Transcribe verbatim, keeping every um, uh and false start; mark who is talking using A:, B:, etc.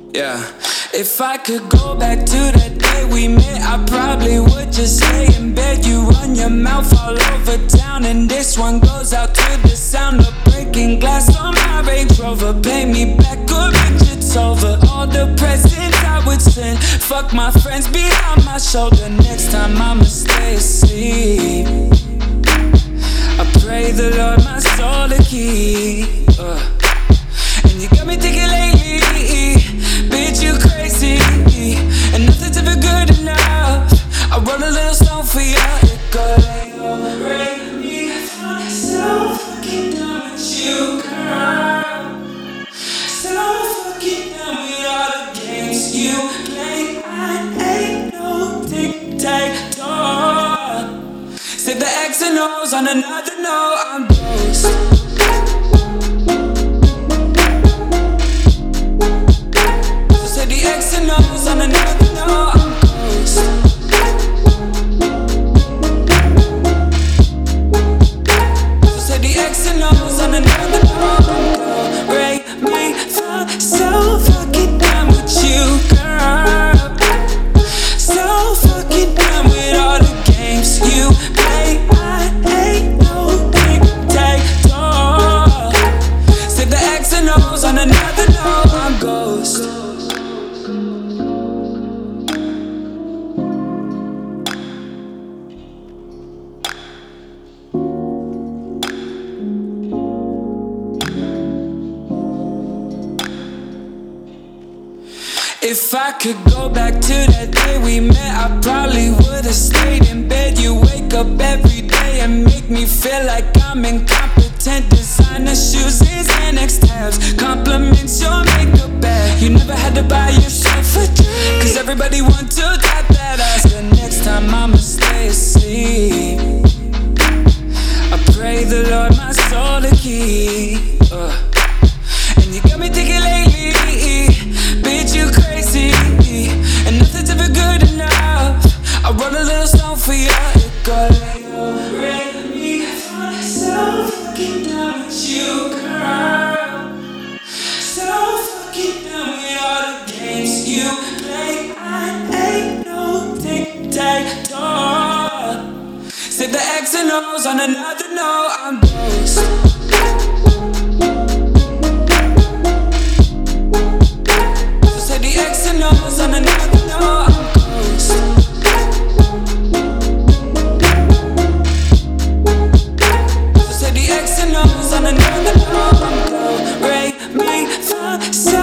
A: Yeah. If I could go back to that day we met, I probably would just lay in bed. You run your mouth all over town, and this one goes out to the sound of breaking glass on my Range Rover. Pay me back or bitch, it's over. All the presents I would send, fuck my friends behind my shoulder. Next time I'ma stay asleep. I pray the Lord my soul to keep. uh. And you got me thinking lately, bitch, you crazy, and nothing's ever good enough. I wrote a little song for you. It go like, oh, break me, I'm so fucking done with you, girl. So fucking done with all the games you play. I ain't no tic-tac-toe. Say the X and O's on another note, I'm ghost. On another note, I'm ghost. So say the X and O's on another note, I'm ghost. Break me, fall so fucking done with you, girl. So fucking done with all the games you play. I ain't no tic-tac-toe. Say the X and O's on another note, I'm ghost. If I could go back to that day we met, I probably would've stayed in bed. You wake up every day and make me feel like I'm incompetent. Designer shoes and Xanax tabs, compliments your makeup bag. You never had to buy yourself a drink, cause everybody want to tap that ass. The next time I'ma stay asleep. I pray the Lord my soul to keep. uh. And you got me thinking lately, bitch, you crazy, and nothing's ever good enough. I wrote a little song for you. It go like, oh, break me, I'm so fucking done with you, girl. So fucking done with all the games you play. I ain't no tic-tac-toe. Say the X and O's on another note, I'm ghost. On another note, I'm ghost. So say the X and O's on another note, I'm ghost. Break me, fall so